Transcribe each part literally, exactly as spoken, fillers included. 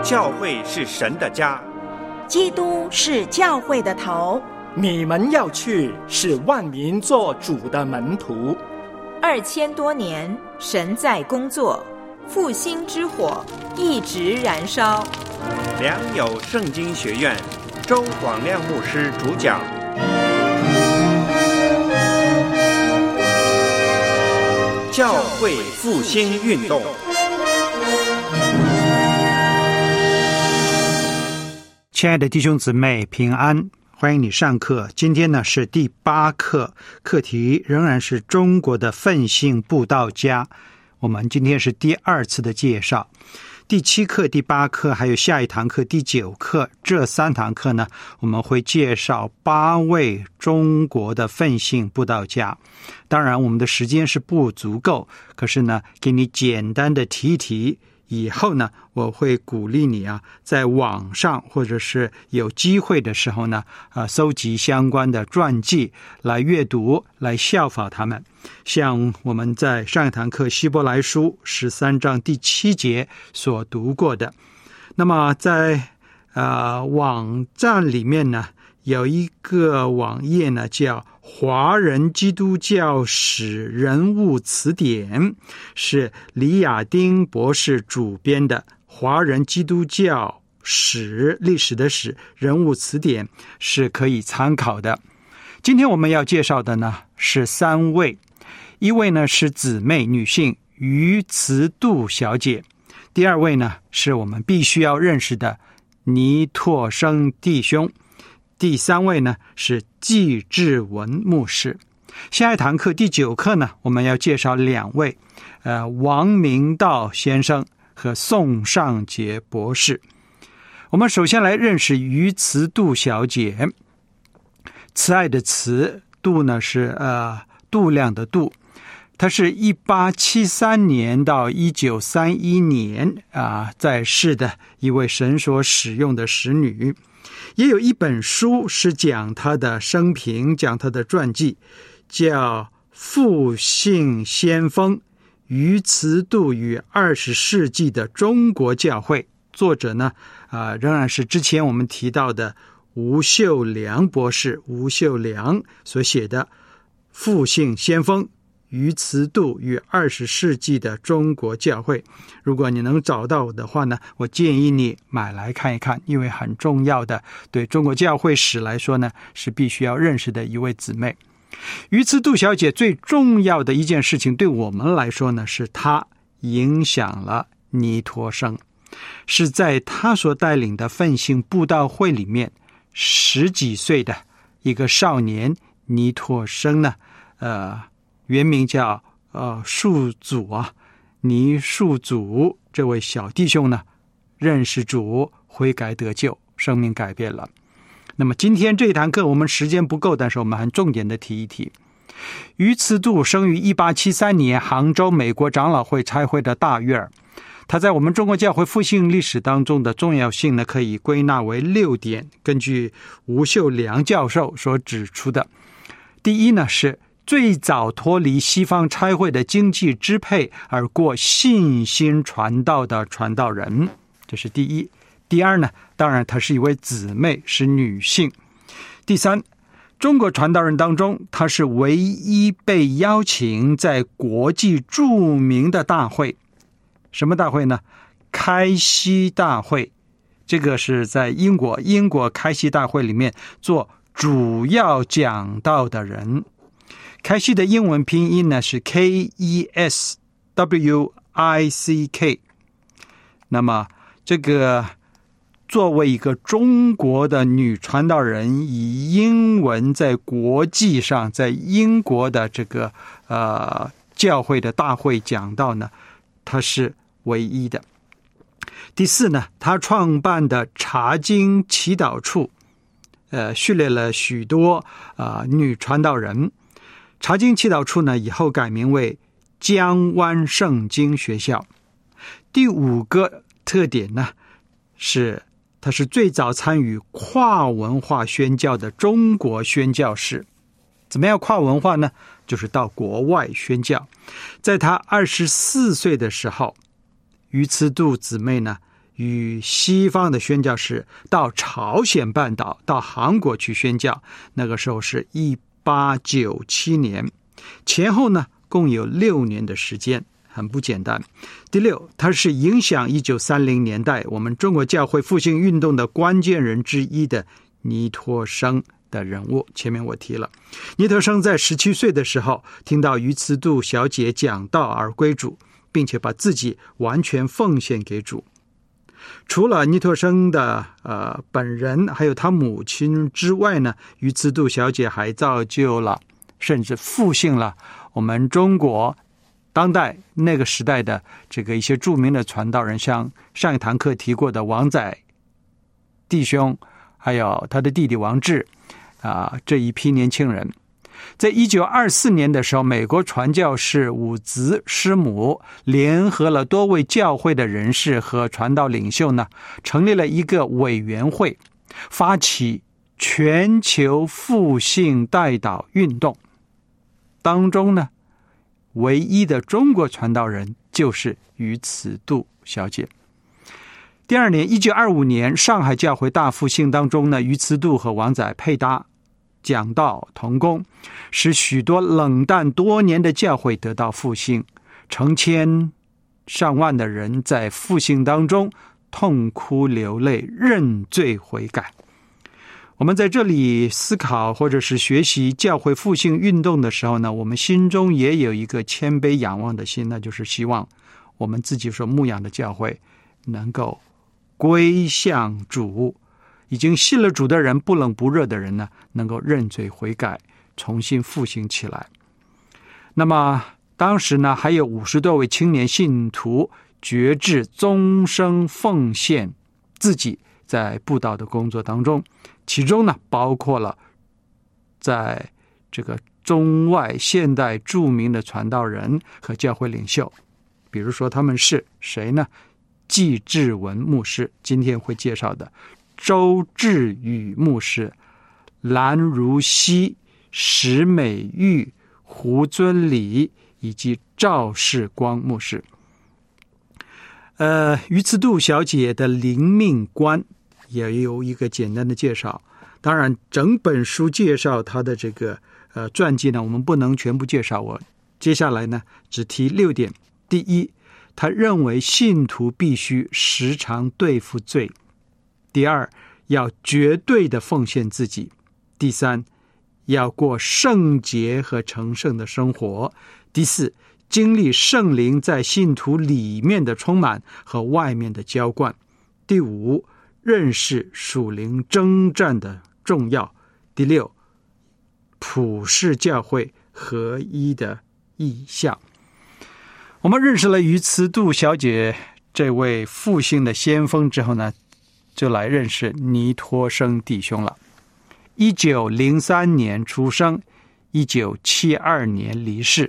教会是神的家， 基督是教会的头， 你们要去，使万民做主的门徒。 二千多年，神在工作，复兴之火一直燃烧。 良友圣经学院周广亮牧师主讲。教会复兴运动。 亲爱的弟兄姊妹平安，欢迎你上课。今天呢是第八课，课题仍然是中国的奋兴布道家。我们今天是第二次的介绍，第七课、第八课还有下一堂课第九课，这三堂课呢，我们会介绍八位中国的奋兴布道家。当然我们的时间是不足够，可是呢给你简单的提一提，以后呢我会鼓励你啊，在网上或者是有机会的时候呢啊，搜集相关的传记来阅读，来效法他们。像我们在上一堂课希伯来书十三章第七节所读过的。那么在呃网站里面呢，有一个网页呢叫华人基督教史人物词典，是李亚丁博士主编的华人基督教史历史的史人物词典，是可以参考的。今天我们要介绍的呢是三位，一位呢是姊妹女性于慈杜小姐，第二位呢是我们必须要认识的倪拓生弟兄，第三位呢是季志文牧师。下一堂课第九课呢，我们要介绍两位，呃，王明道先生和宋尚杰博士。我们首先来认识于慈杜小姐。慈爱的慈，度呢是呃度量的度。她是一八七三年到一九三一年啊、呃、在世的一位神所使用的使女。也有一本书是讲她的生平，讲她的传记，叫《复兴先锋：于慈杜与二十世纪的中国教会》，作者呢啊、呃、仍然是之前我们提到的吴秀良博士，吴秀良所写的《复兴先锋：于慈杜与二十世纪的中国教会》。如果你能找到的话呢，我建议你买来看一看，因为很重要的，对中国教会史来说呢，是必须要认识的一位姊妹。于慈杜小姐最重要的一件事情对我们来说呢，是她影响了倪拓生，是在她所带领的奋兴布道会里面，十几岁的一个少年倪拓生呢，呃，原名叫呃树祖啊，倪树祖这位小弟兄呢，认识主，悔改得救，生命改变了。那么今天这一堂课我们时间不够，但是我们很重点的提一提。于慈杜生于一八七三年杭州美国长老会差会的大院，他在我们中国教会复兴历史当中的重要性呢，可以归纳为六点，根据吴秀良教授所指出的。第一呢，是最早脱离西方差会的经济支配而过信心传道的传道人，这是第一。第二呢，当然她是一位姊妹，是女性。第三，中国传道人当中，她是唯一被邀请在国际著名的大会。什么大会呢？开西大会。这个是在英国，英国开西大会里面做主要讲道的人。开西的英文拼音呢是 K E S W I C K。 那么这个作为一个中国的女传道人，以英文在国际上，在英国的这个呃教会的大会讲道呢，她是唯一的。第四呢，她创办的查经祈祷处，呃，训练了许多呃女传道人。查经祈祷处呢，以后改名为江湾圣经学校。第五个特点呢，是他是最早参与跨文化宣教的中国宣教士。怎么样跨文化呢？就是到国外宣教。在他二十四岁的时候，于慈杜姊妹呢与西方的宣教士到朝鲜半岛、到韩国去宣教，那个时候是一八九七年，前后呢共有六年的时间，很不简单。第六，他是影响一九三零年代我们中国教会复兴运动的关键人之一的尼托生的人物。前面我提了，尼托生在十七岁的时候听到于慈度小姐讲道而归主，并且把自己完全奉献给主。除了尼托生的呃本人还有他母亲之外呢，于慈度小姐还造就了甚至复兴了我们中国当代那个时代的这个一些著名的传道人，像上一堂课提过的王载弟兄，还有他的弟弟王志啊，这一批年轻人。在一九二四年的时候，美国传教士伍兹师母联合了多位教会的人士和传道领袖呢，成立了一个委员会，发起全球复兴代祷运动。当中呢，唯一的中国传道人就是于慈度小姐。第二年，一九二五年，上海教会大复兴当中呢，于慈度和王载配搭讲道同工，使许多冷淡多年的教会得到复兴，成千上万的人在复兴当中痛哭流泪，认罪悔改。我们在这里思考或者是学习教会复兴运动的时候呢，我们心中也有一个谦卑仰望的心，那就是希望我们自己所牧养的教会能够归向主，已经信了主的人，不冷不热的人呢，能够认罪悔改，重新复兴起来。那么当时呢，还有五十多位青年信徒决志终生奉献自己在布道的工作当中，其中呢包括了在这个中外现代著名的传道人和教会领袖，比如说他们是谁呢？季志文牧师，今天会介绍的周志宇牧师、蓝如溪、石美玉、胡尊礼以及赵世光牧师。呃，于慈度小姐的灵命观也有一个简单的介绍。当然，整本书介绍她的这个呃传记呢，我们不能全部介绍。我接下来呢，只提六点。第一，他认为信徒必须时常对付罪。第二，要绝对的奉献自己。第三，要过圣洁和成圣的生活。第四，经历圣灵在信徒里面的充满和外面的浇灌。第五，认识属灵征战的重要。第六，普世教会合一的意向。我们认识了于慈度小姐这位复兴的先锋之后呢，就来认识尼托生弟兄了。一九零三年出生，一九七二年离世。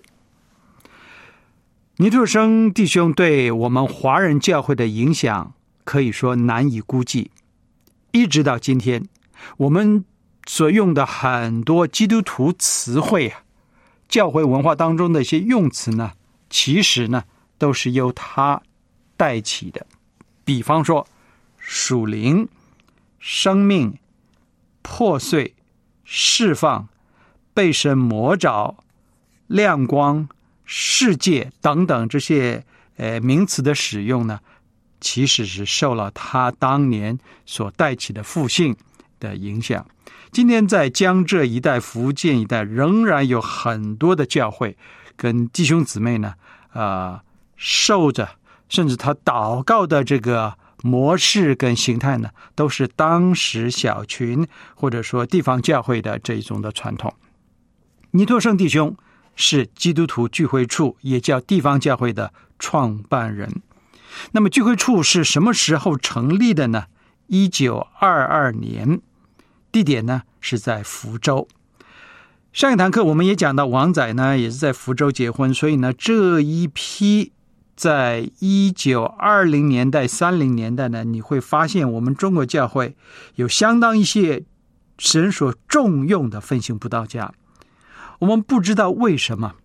尼托生弟兄对我们华人教会的影响可以说难以估计。一直到今天，我们所用的很多基督徒词汇啊，教会文化当中的一些用词呢，其实呢都是由他带起的。比方说属灵、生命、破碎、释放、被神摸着、亮光、世界等等这些呃名词的使用呢，其实是受了他当年所带起的复兴的影响。今天在江浙一带、福建一带，仍然有很多的教会跟弟兄姊妹呢，呃，受着甚至他祷告的这个模式跟形态呢，都是当时小群或者说地方教会的这一种的传统。尼托生弟兄是基督徒聚会处，也叫地方教会的创办人。那么聚会处是什么时候成立的呢？一九二二年，地点呢是在福州。上一堂课我们也讲到，王载呢也是在福州结婚，所以呢这一批在一九二零年代、三零年代呢，你会发现我们中国教会有相当一些神所重用的奋兴布道家。我们不知道为什么，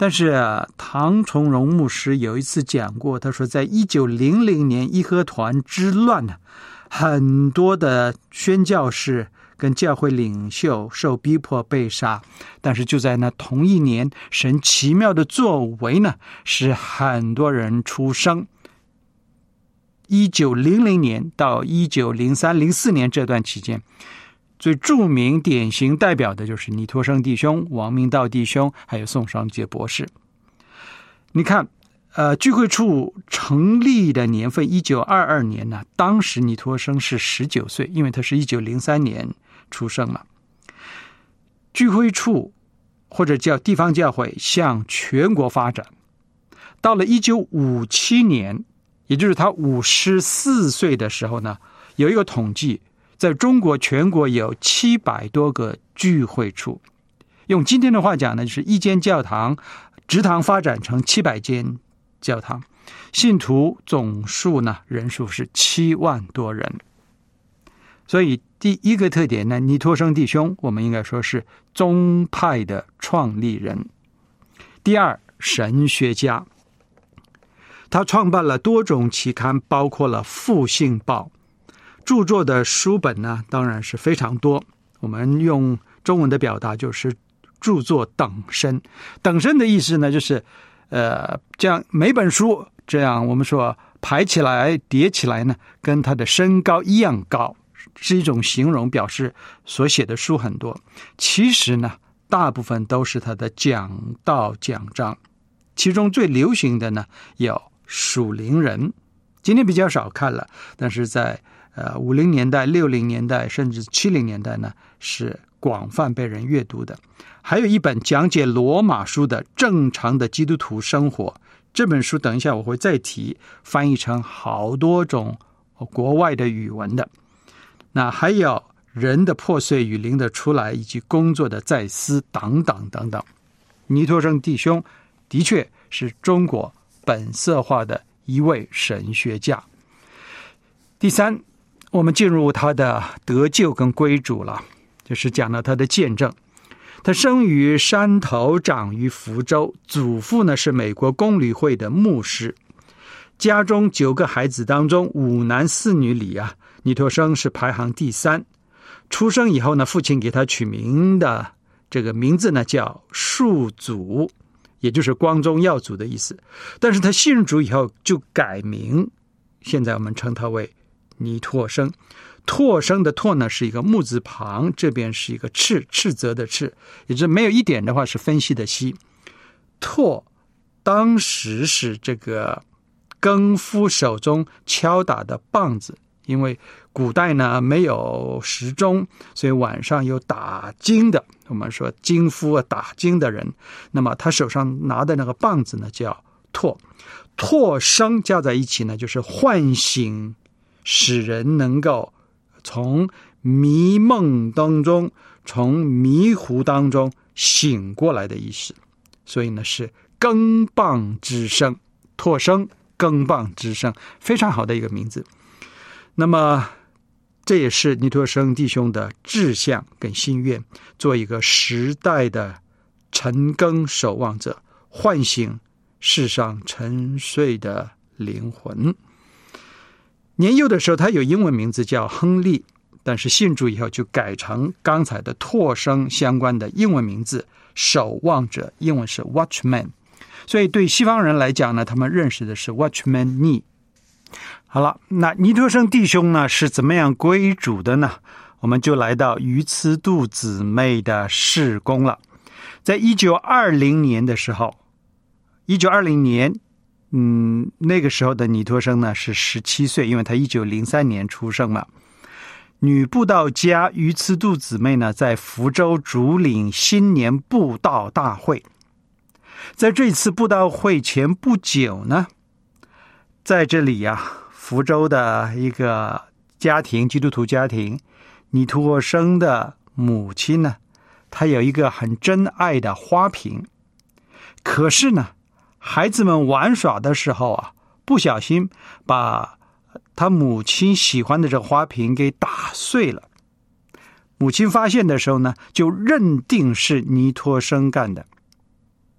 但是啊，唐崇荣牧师有一次讲过，他说在一九零零年义和团之乱呢，很多的宣教士跟教会领袖受逼迫被杀，但是就在那同一年，神奇妙的作为呢，使很多人出生。一九零零年到一九零三、零四年这段期间，最著名典型代表的就是尼托生弟兄、王明道弟兄，还有宋尚杰博士。你看，呃，聚会处成立的年份一九二二年呢，当时尼托生是十九岁，因为他是一九零三年出生嘛。聚会处或者叫地方教会向全国发展，到了一九五七年，也就是他五十四岁的时候呢，有一个统计，在中国全国有七百多个聚会处，用今天的话讲呢，就是一间教堂直堂发展成七百间教堂，信徒总数呢，人数是七万多人。所以第一个特点呢，尼托生弟兄我们应该说是宗派的创立人。第二，神学家，他创办了多种期刊，包括了《复兴报》，著作的书本呢，当然是非常多。我们用中文的表达就是著作等身。等身的意思呢，就是呃，这样每本书这样我们说排起来叠起来呢，跟他的身高一样高，是一种形容，表示所写的书很多。其实呢，大部分都是他的讲道讲章，其中最流行的呢有属灵人，今天比较少看了，但是在呃五零年代、六零年代甚至七零年代呢，是广泛被人阅读的。还有一本讲解罗马书的正常的基督徒生活，这本书等一下我会再提，翻译成好多种国外的语文的。那还有人的破碎与灵的出来，以及工作的再思等等等等。尼托生弟兄的确是中国本色化的一位神学家。第三，我们进入他的得救跟归主了，就是讲了他的见证。他生于山头，长于福州，祖父呢是美国公理会的牧师。家中九个孩子当中，五男四女里啊，尼托生是排行第三。出生以后呢，父亲给他取名的这个名字呢叫树祖，也就是光宗耀祖的意思。但是他信主以后就改名，现在我们称他为尼托生。拓生的拓呢是一个木字旁，这边是一个斥，斥责的斥，也就是没有一点的话是分析的析。拓当时是这个更夫手中敲打的棒子，因为古代呢没有时钟，所以晚上有打更的，我们说更夫打更的人，那么他手上拿的那个棒子呢叫拓。拓生加在一起呢，就是唤醒，使人能够从迷梦当中，从迷糊当中醒过来的意思。所以呢是更棒之声，拓生更棒之声，非常好的一个名字。那么这也是尼托生弟兄的志向跟心愿，做一个时代的晨更守望者，唤醒世上沉睡的灵魂。年幼的时候他有英文名字叫亨利，但是信主以后就改成刚才的拓生相关的英文名字守望者，英文是 Watchman。 所以对西方人来讲呢，他们认识的是 Watchman Nee。 好了，那尼托生弟兄呢是怎么样归主的呢？我们就来到于慈度姊妹的事工了。在一九二零年的时候，一九二零年嗯，那个时候的尼托生呢是十七岁，因为他一九零三年出生嘛。女布道家于慈度姊妹呢，在福州主领新年布道大会。在这次布道会前不久呢，在这里呀、啊，福州的一个家庭，基督徒家庭，尼托生的母亲呢，她有一个很珍爱的花瓶，可是呢，孩子们玩耍的时候啊，不小心把他母亲喜欢的这个花瓶给打碎了。母亲发现的时候呢，就认定是尼托生干的。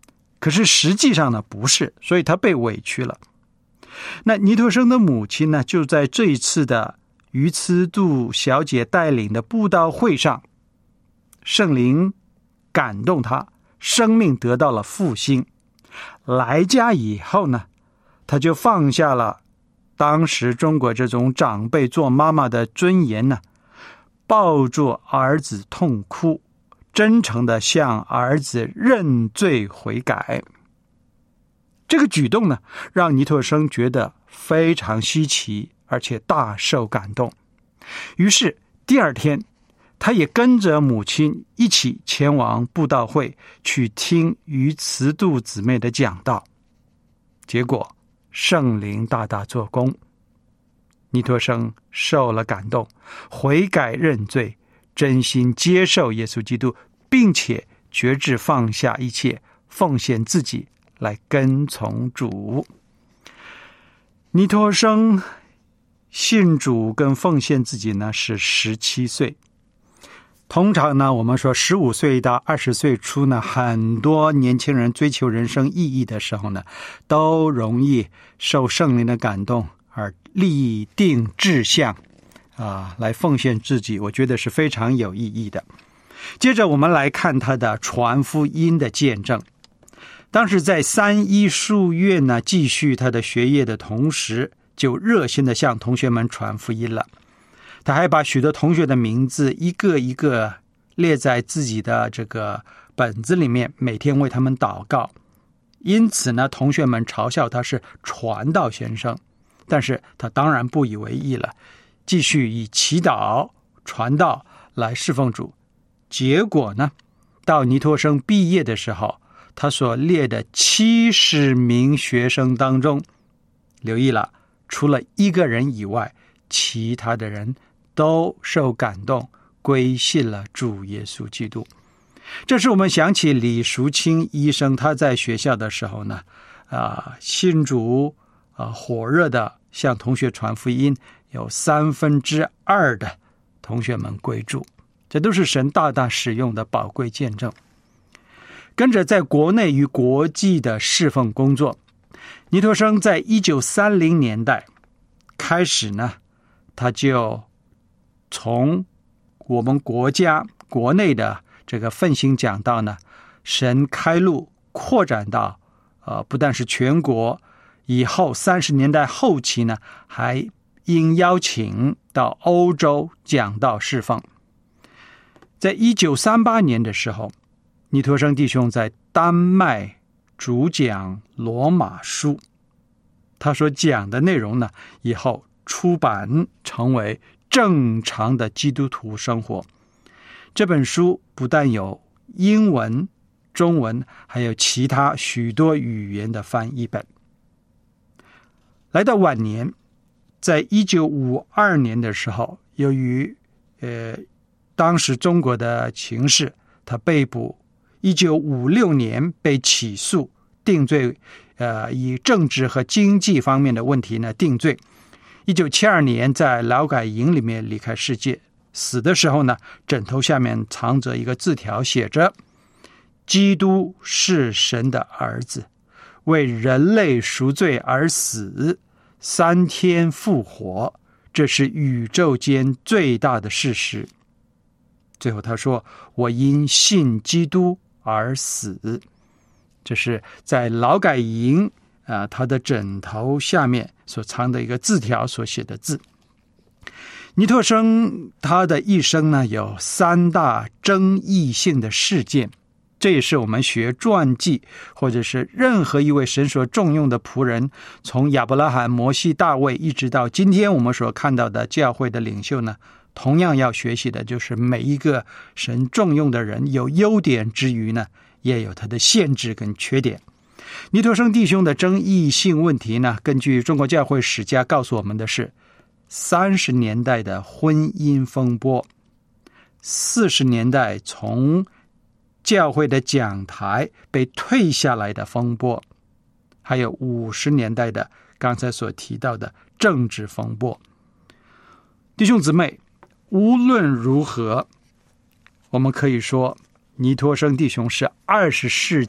可是实际上呢不是，所以他被委屈了。那尼托生的母亲呢，就在这一次的于慈杜小姐带领的布道会上，圣灵感动她，生命得到了复兴。来家以后呢，她就放下了当时中国这种长辈做妈妈的尊严呢，抱住儿子痛哭，真诚地向儿子认罪悔改。这个举动呢，让尼托生觉得非常稀奇，而且大受感动。于是第二天，他也跟着母亲一起前往布道会去听于慈杜姊妹的讲道。结果圣灵大大做工，尼托生受了感动，悔改认罪，真心接受耶稣基督，并且决志放下一切，奉献自己来跟从主。尼托生信主跟奉献自己呢是十七岁。通常呢，我们说十五岁到二十岁初呢，很多年轻人追求人生意义的时候呢，都容易受圣灵的感动而立定志向啊，来奉献自己，我觉得是非常有意义的。接着我们来看他的传福音的见证。当时在三一书院呢继续他的学业的同时，就热心的向同学们传福音了。他还把许多同学的名字一个一个列在自己的这个本子里面，每天为他们祷告。因此呢，同学们嘲笑他是传道先生，但是他当然不以为意了，继续以祈祷传道来侍奉主。结果呢，到尼托生毕业的时候，他所列的七十名学生当中，留意了，除了一个人以外，其他的人都受感动，归信了主耶稣基督。这是我们想起李淑清医生，他在学校的时候呢，啊，信主啊，火热的向同学传福音，有三分之二的同学们归主，这都是神大大使用的宝贵见证。跟着在国内与国际的侍奉工作，尼托生在一九三零年代开始呢，他就从我们国家国内的这个奋兴讲道呢，神开路扩展到呃，不但是全国，以后三十年代后期呢，还应邀请到欧洲讲道侍奉。在一九三八年的时候，尼托生弟兄在丹麦主讲罗马书，他所讲的内容呢，以后出版成为正常的基督徒生活。这本书不但有英文、中文，还有其他许多语言的翻译本。来到晚年，在一九五二年的时候，由于呃当时中国的情势，他被捕。一九五六年被起诉定罪，呃，以政治和经济方面的问题呢定罪。一九七二年在劳改营里面离开世界，死的时候呢，枕头下面藏着一个字条，写着：基督是神的儿子，为人类赎罪而死，三天复活，这是宇宙间最大的事实。最后他说：我因信基督而死。这是在劳改营啊，他的枕头下面所藏的一个字条所写的字。尼托生他的一生呢，有三大争议性的事件，这也是我们学传记或者是任何一位神所重用的仆人，从亚伯拉罕、摩西、大卫一直到今天我们所看到的教会的领袖呢，同样要学习的就是每一个神重用的人有优点之余呢，也有他的限制跟缺点。尼托生弟兄的争议性问题呢，根据中国教会史家告诉我们的是三十年代的婚姻风波，四十年代从教会的讲台被退下来的风波，还有五十年代的刚才所提到的政治风波。弟兄姊妹，无论如何，我们可以说尼托生弟兄是二十世纪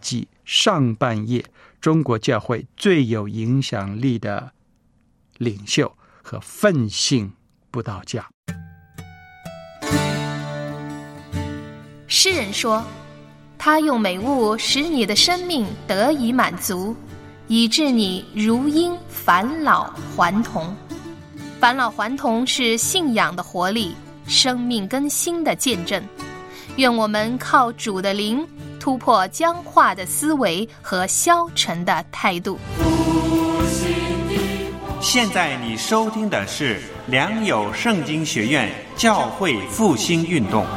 上半叶中国教会最有影响力的领袖和奋兴布道家。 诗人说，他用美物使你的生命得以满足，以致你如婴返老还童。返老还童是信仰的活力，生命更新的见证。愿我们靠主的灵突破僵化的思维和消沉的态度。 现在你收听的是良友圣经学院教会复兴运动。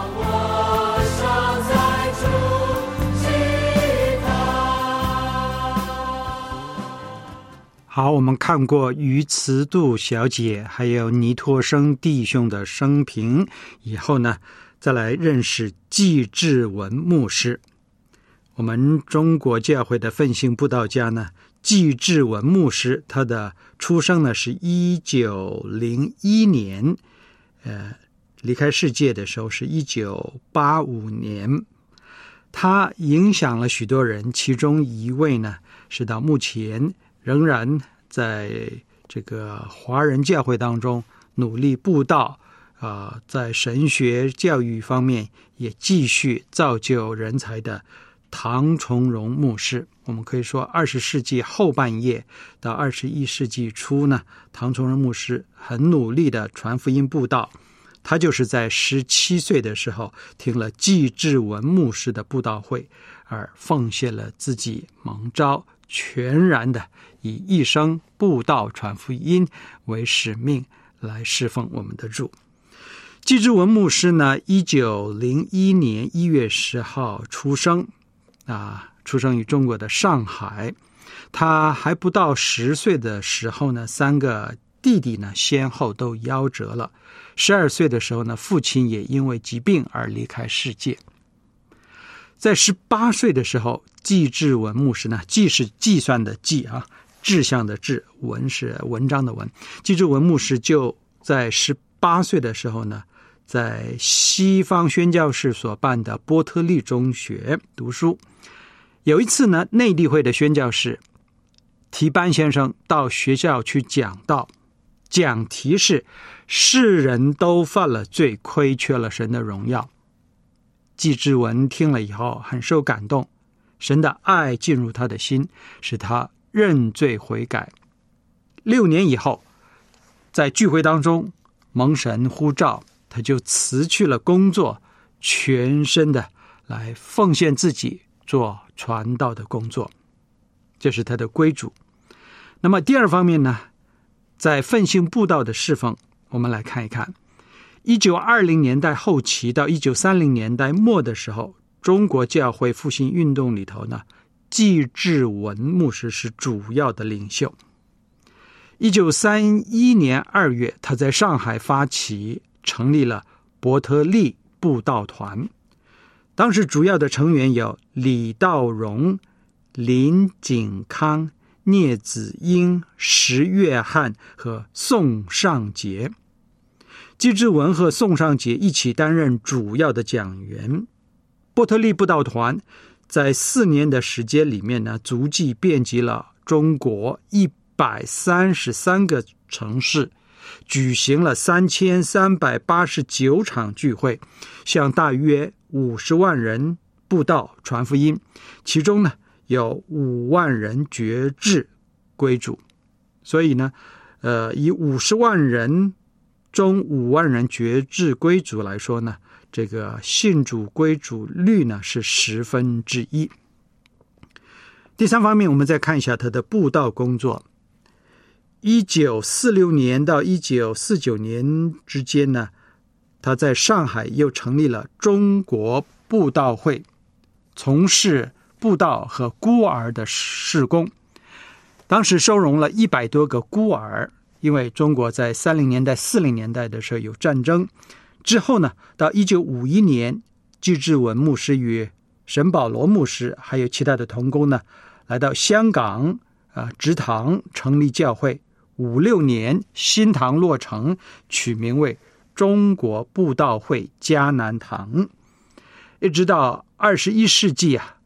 好，我们看过于慈度小姐还有尼托生弟兄的生平以后呢，再来认识纪志文牧师。我们中国教会的奋兴布道家呢，纪志文牧师，他的出生呢是一九零一年，呃，离开世界的时候是一九八五年。他影响了许多人，其中一位呢是到目前仍然在这个华人教会当中努力布道，啊、呃，在神学教育方面也继续造就人才的唐崇荣牧师。我们可以说二十世纪后半叶到二十一世纪初呢，唐崇荣牧师很努力的传福音布道。他就是在十七岁的时候听了纪志文牧师的布道会，而奉献了自己蒙召，全然的以一生布道传福音为使命来侍奉我们的主。纪志文牧师呢，一九零一年一月十号出生，啊，出生于中国的上海。他还不到十岁的时候呢，三个弟弟呢先后都夭折了。十二岁的时候呢，父亲也因为疾病而离开世界。在十八岁的时候，纪志文牧师呢，纪是计算的计啊，志向的志，文是文章的文。纪志文牧师就在十八岁的时候呢，在西方宣教士所办的波特利中学读书。有一次呢，内地会的宣教士提班先生到学校去讲道，讲题是世人都犯了罪，亏缺了神的荣耀。纪志文听了以后很受感动，神的爱进入他的心，使他认罪悔改。六年以后，在聚会当中蒙神呼召，他就辞去了工作，全身的来奉献自己做传道的工作，这是他的归主。那么第二方面呢，在奋兴布道的侍奉，我们来看一看一九二零年代后期到一九三零年代末的时候，中国教会复兴运动里头呢，纪志文牧师是主要的领袖。一九三一年二月，他在上海发起成立了伯特利布道团，当时主要的成员有李道荣、林景康、聂子英、石月汉和宋尚杰。纪志文和宋尚杰一起担任主要的讲员。伯特利布道团在四年的时间里面呢，足迹遍及了中国一百三十三个城市，举行了三千三百八十九场聚会，向大约五十万人布道传福音，其中呢有五万人决志归主。所以呢，呃，以五十万人中五万人决志归主来说呢，这个信主归主率呢是十分之一。第三方面，我们再看一下他的布道工作。一九四六年到一九四九年之间呢，他在上海又成立了中国布道会，从事布道和孤儿的事工。当时收容了一百多个孤儿，因为中国在三零年代、四零年代的时候有战争。之后呢，到一九五一年，纪志文牧师与沈保罗牧师还有其他的同工呢，来到香港啊，植堂成立教会。五六年，新堂落成，取名为中国布道会迦南堂。一直到二十一世纪啊，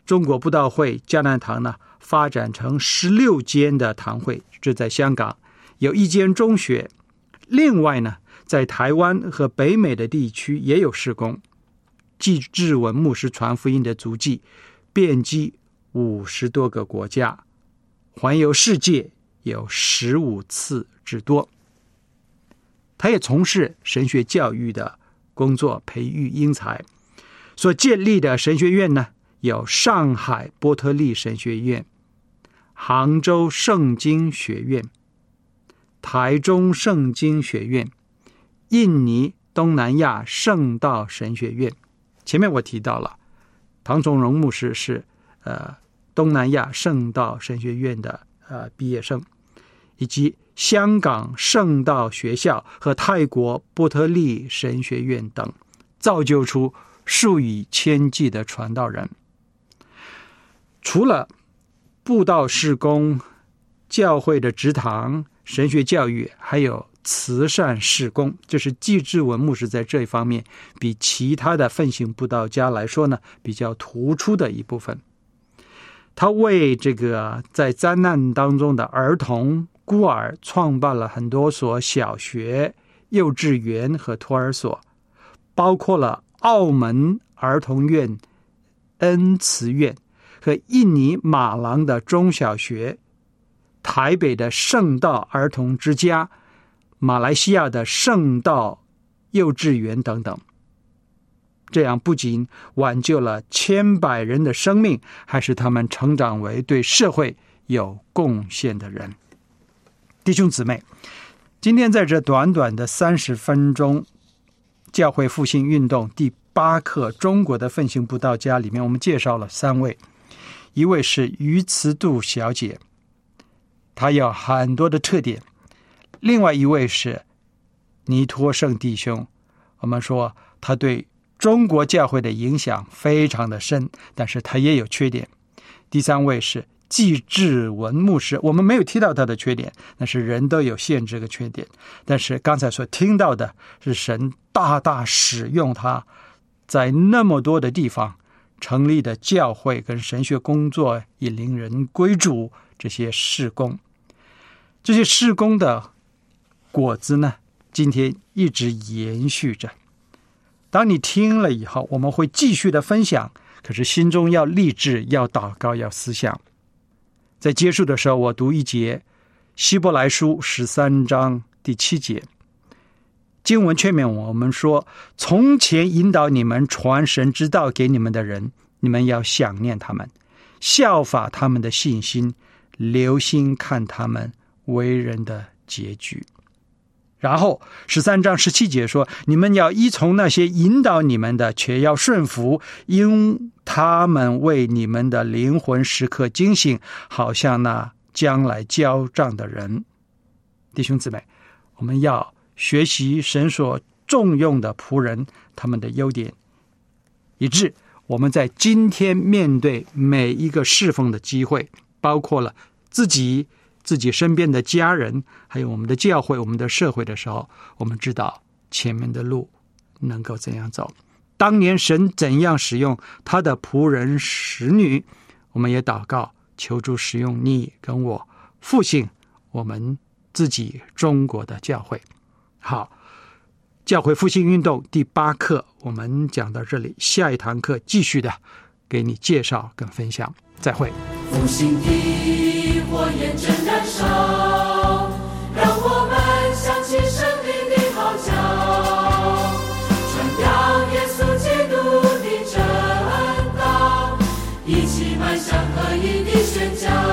中国布道会迦南堂呢发展成十六间的堂会，这在香港有一间中学，另外呢在台湾和北美的地区也有事工。纪志文牧师传福音的足迹遍及五十多个国家，环游世界有十五次之多。他也从事神学教育的工作，培育英才。所建立的神学院呢，有上海波特利神学院、杭州圣经学院、台中圣经学院、印尼东南亚圣道神学院。前面我提到了唐崇荣牧师是呃东南亚圣道神学院的呃毕业生，以及香港圣道学校和泰国波特利神学院等，造就出数以千计的传道人。除了布道事工、教会的职堂、神学教育，还有慈善事工，这是纪志文牧师在这一方面比其他的奋兴布道家来说呢，比较突出的一部分。他为这个在灾难当中的儿童孤儿创办了很多所小学、幼稚园和托儿所，包括了澳门儿童院、恩慈院和印尼马郎的中小学，台北的圣道儿童之家，马来西亚的圣道幼稚园等等。这样不仅挽救了千百人的生命，还使他们成长为对社会有贡献的人。弟兄姊妹，今天在这短短的三十分钟教会复兴运动第八课中国的奋兴布道家里面，我们介绍了三位。一位是于慈度小姐，她有很多的特点。另外一位是尼托圣弟兄，我们说他对中国教会的影响非常的深，但是他也有缺点。第三位是纪志文牧师，我们没有提到他的缺点，但是人都有限制和缺点。但是刚才所听到的是神大大使用他，在那么多的地方成立的教会跟神学工作，引领人归主，这些事工，这些事工的果子呢，今天一直延续着。当你听了以后，我们会继续的分享，可是心中要立志，要祷告，要思想。在结束的时候，我读一节希伯来书十三章第七节，经文劝勉我们说，从前引导你们传神之道给你们的人，你们要想念他们，效法他们的信心，留心看他们为人的结局。然后十三章十七节说，你们要依从那些引导你们的，却要顺服，因他们为你们的灵魂时刻警醒，好像那将来交账的人。弟兄姊妹，我们要学习神所重用的仆人他们的优点，以致我们在今天面对每一个侍奉的机会，包括了自己自己身边的家人，还有我们的教会，我们的社会的时候，我们知道前面的路能够怎样走。当年神怎样使用他的仆人使女，我们也祷告求主使用你跟我复兴我们自己中国的教会。好，教会复兴运动第八课我们讲到这里，下一堂课继续的给你介绍跟分享，再会。 复兴的火焰正燃烧，让我们响起胜利的号角，传扬耶稣基督的真道，一起迈向合一的宣教。